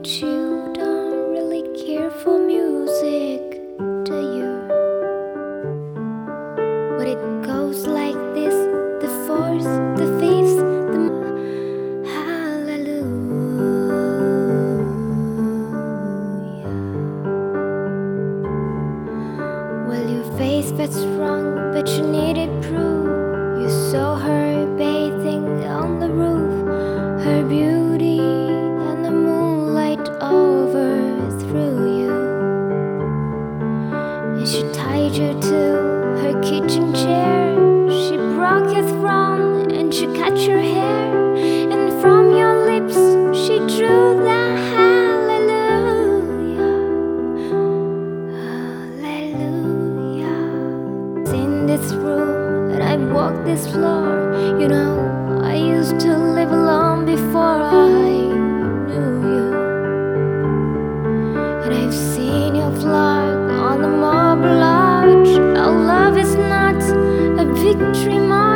you don't really care for music, do you? But it goes like this: the fourth, the fifth, the hallelujah. Well, your face felt wrong, but you needed proof. You saw her bathing on the roof, her beauty and the moonlight overthrew you. And she tied you to her kitchen chair. She broke your throne and she cut your hair. And from your lips she drew the hallelujah. Hallelujah. It's in this room and I walk this floor. You know, I used to live alone before I knew you. And I've seen your flag on the marble arch. Our love is not a victory march.